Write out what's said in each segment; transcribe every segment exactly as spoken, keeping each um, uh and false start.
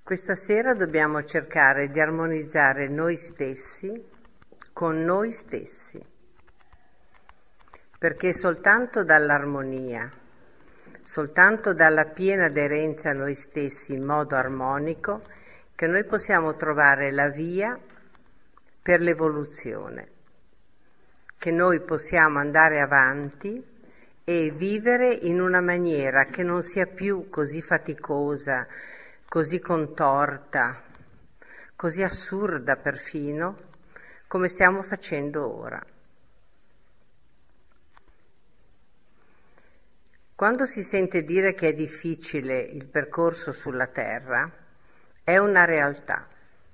Questa sera dobbiamo cercare di armonizzare noi stessi con noi stessi, perché soltanto dall'armonia, soltanto dalla piena aderenza a noi stessi in modo armonico, che noi possiamo trovare la via per l'evoluzione, che noi possiamo andare avanti e vivere in una maniera che non sia più così faticosa, così contorta, così assurda perfino, come stiamo facendo ora. Quando si sente dire che è difficile il percorso sulla Terra, è una realtà.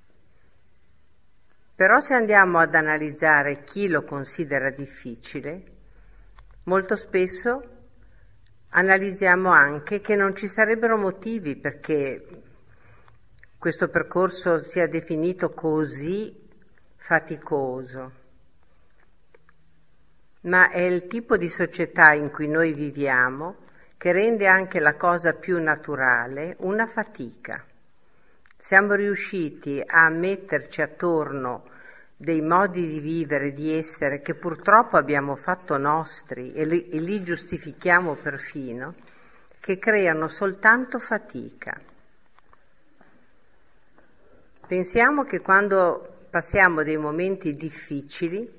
Però se andiamo ad analizzare chi lo considera difficile, molto spesso analizziamo anche che non ci sarebbero motivi perché questo percorso sia definito così faticoso, ma è il tipo di società in cui noi viviamo che rende anche la cosa più naturale una fatica. Siamo riusciti a metterci attorno dei modi di vivere, di essere, che purtroppo abbiamo fatto nostri e li, e li giustifichiamo perfino, che creano soltanto fatica. Pensiamo che quando passiamo dei momenti difficili,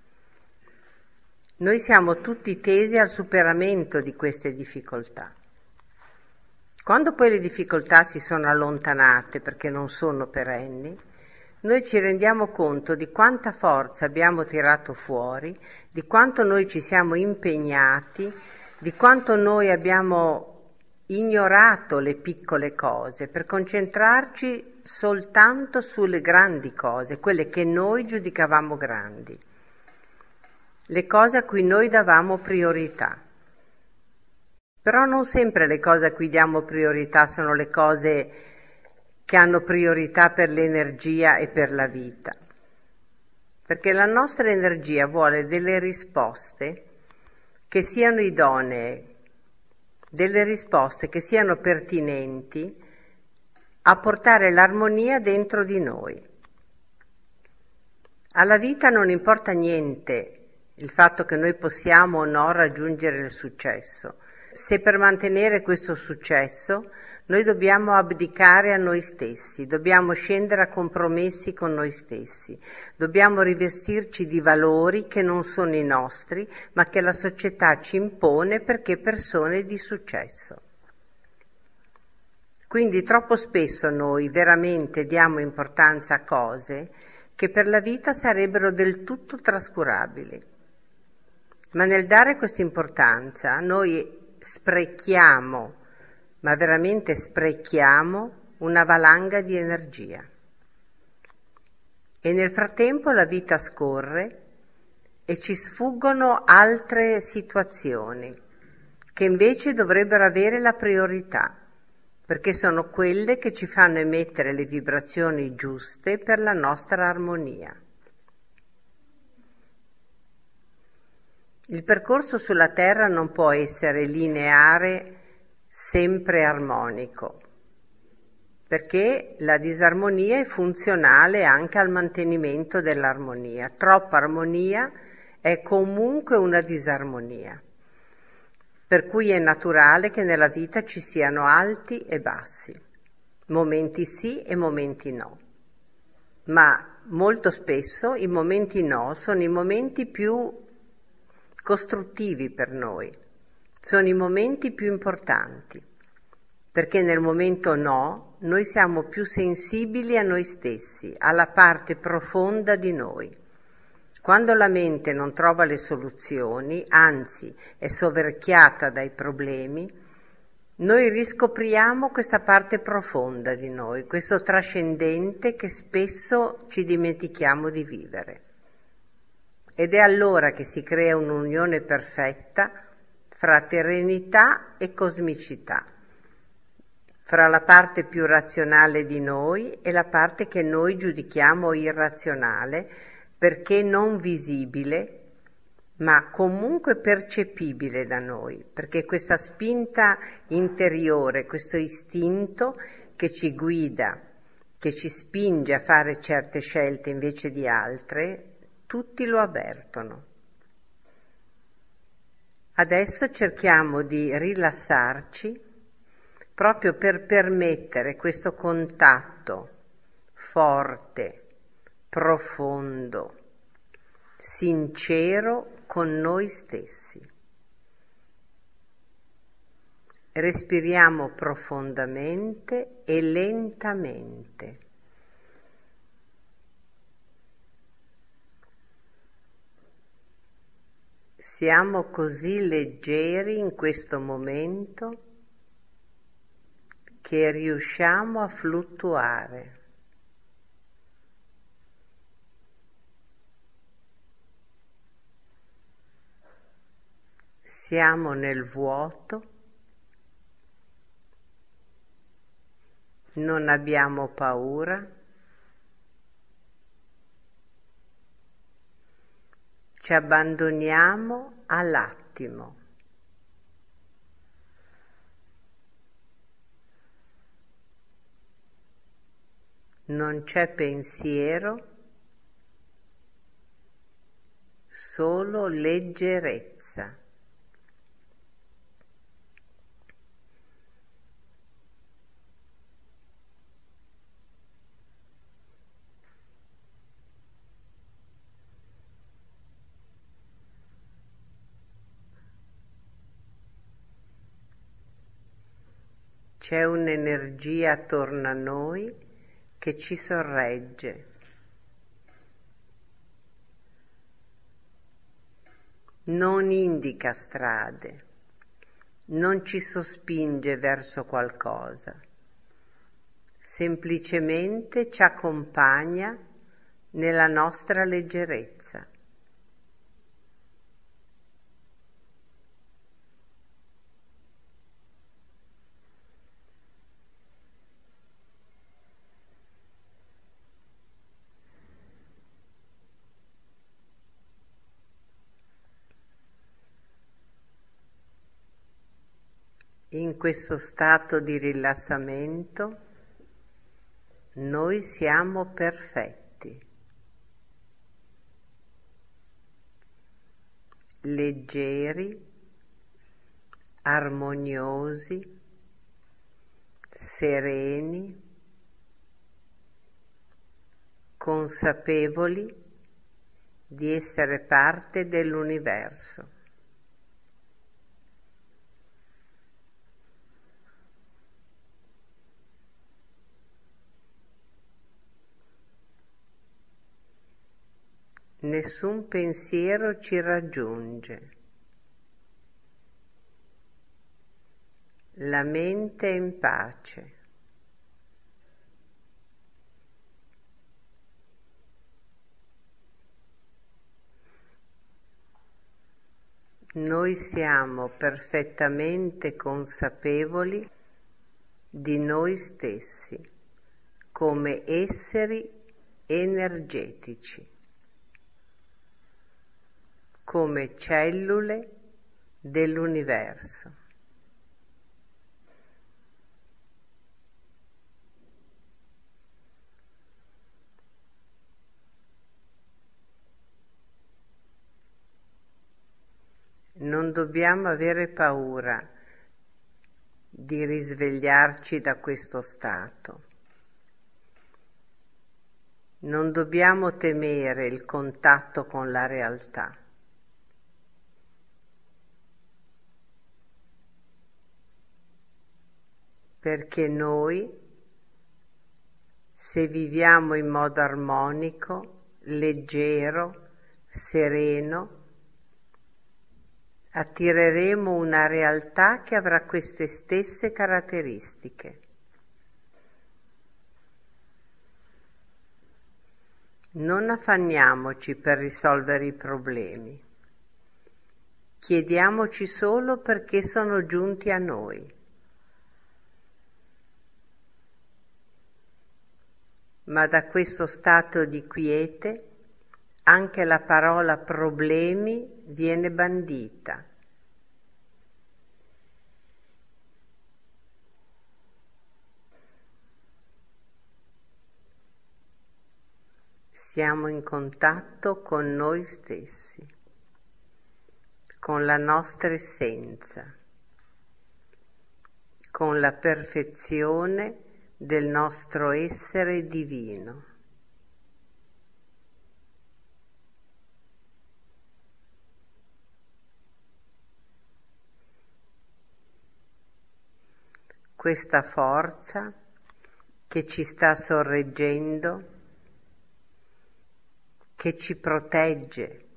noi siamo tutti tesi al superamento di queste difficoltà. Quando poi le difficoltà si sono allontanate perché non sono perenni, noi ci rendiamo conto di quanta forza abbiamo tirato fuori, di quanto noi ci siamo impegnati, di quanto noi abbiamo ignorato le piccole cose per concentrarci soltanto sulle grandi cose, quelle che noi giudicavamo grandi, le cose a cui noi davamo priorità. Però non sempre le cose a cui diamo priorità sono le cose che hanno priorità per l'energia e per la vita, perché la nostra energia vuole delle risposte che siano idonee, delle risposte che siano pertinenti a portare l'armonia dentro di noi. Alla vita non importa niente il fatto che noi possiamo o no raggiungere il successo, se per mantenere questo successo noi dobbiamo abdicare a noi stessi, dobbiamo scendere a compromessi con noi stessi, dobbiamo rivestirci di valori che non sono i nostri, ma che la società ci impone perché persone di successo. Quindi troppo spesso noi veramente diamo importanza a cose che per la vita sarebbero del tutto trascurabili. Ma nel dare questa importanza noi sprechiamo, ma veramente sprechiamo una valanga di energia. E nel frattempo la vita scorre e ci sfuggono altre situazioni che invece dovrebbero avere la priorità, perché sono quelle che ci fanno emettere le vibrazioni giuste per la nostra armonia. Il percorso sulla Terra non può essere lineare, sempre armonico, perché la disarmonia è funzionale anche al mantenimento dell'armonia. Troppa armonia è comunque una disarmonia, per cui è naturale che nella vita ci siano alti e bassi, momenti sì e momenti no, ma molto spesso i momenti no sono i momenti più costruttivi per noi, sono i momenti più importanti, perché nel momento no noi siamo più sensibili a noi stessi, alla parte profonda di noi. Quando la mente non trova le soluzioni, anzi è soverchiata dai problemi, noi riscopriamo questa parte profonda di noi, questo trascendente che spesso ci dimentichiamo di vivere. Ed è allora che si crea un'unione perfetta fra terrenità e cosmicità, fra la parte più razionale di noi e la parte che noi giudichiamo irrazionale, perché non visibile, ma comunque percepibile da noi, perché questa spinta interiore, questo istinto che ci guida che ci spinge a fare certe scelte invece di altre, tutti lo avvertono. Adesso cerchiamo di rilassarci proprio per permettere questo contatto forte, profondo, sincero con noi stessi. Respiriamo profondamente e lentamente. Siamo così leggeri in questo momento che riusciamo a fluttuare. Siamo nel vuoto, non abbiamo paura, ci abbandoniamo all'attimo. Non c'è pensiero, solo leggerezza. C'è un'energia attorno a noi che ci sorregge. Non indica strade, non ci sospinge verso qualcosa, semplicemente ci accompagna nella nostra leggerezza. In questo stato di rilassamento noi siamo perfetti, leggeri, armoniosi, sereni, consapevoli di essere parte dell'universo. Nessun pensiero ci raggiunge. La mente è in pace. Noi siamo perfettamente consapevoli di noi stessi come esseri energetici, come cellule dell'universo. Non dobbiamo avere paura di risvegliarci da questo stato. Non dobbiamo temere il contatto con la realtà. Perché noi, se viviamo in modo armonico, leggero, sereno, attireremo una realtà che avrà queste stesse caratteristiche. Non affanniamoci per risolvere i problemi. Chiediamoci solo perché sono giunti a noi. Ma da questo stato di quiete anche la parola problemi viene bandita. Siamo in contatto con noi stessi, con la nostra essenza, con la perfezione del nostro essere divino. Questa forza che ci sta sorreggendo, che ci protegge.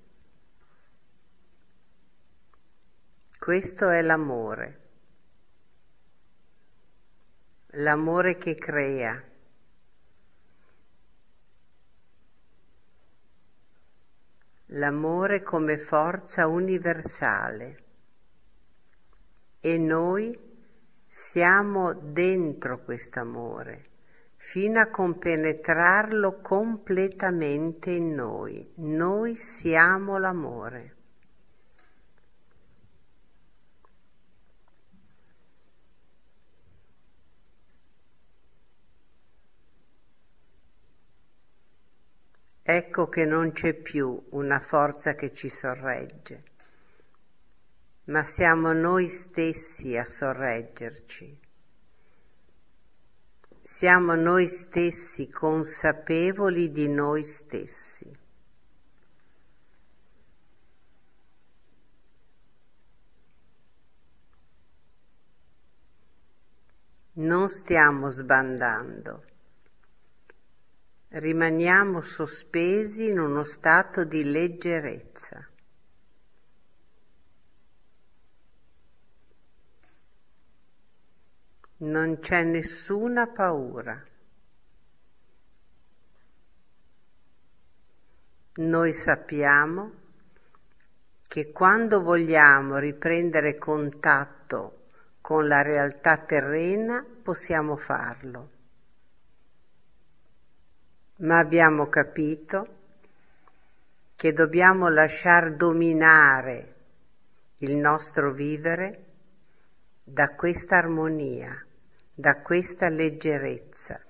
Questo è l'amore, l'amore che crea, l'amore come forza universale, e noi siamo dentro quest'amore fino a compenetrarlo completamente in noi. Noi siamo l'amore. Ecco che non c'è più una forza che ci sorregge, ma siamo noi stessi a sorreggerci. Siamo noi stessi consapevoli di noi stessi. Non stiamo sbandando, rimaniamo sospesi in uno stato di leggerezza. Non c'è nessuna paura. Noi sappiamo che quando vogliamo riprendere contatto con la realtà terrena possiamo farlo, ma abbiamo capito che dobbiamo lasciar dominare il nostro vivere da questa armonia, da questa leggerezza.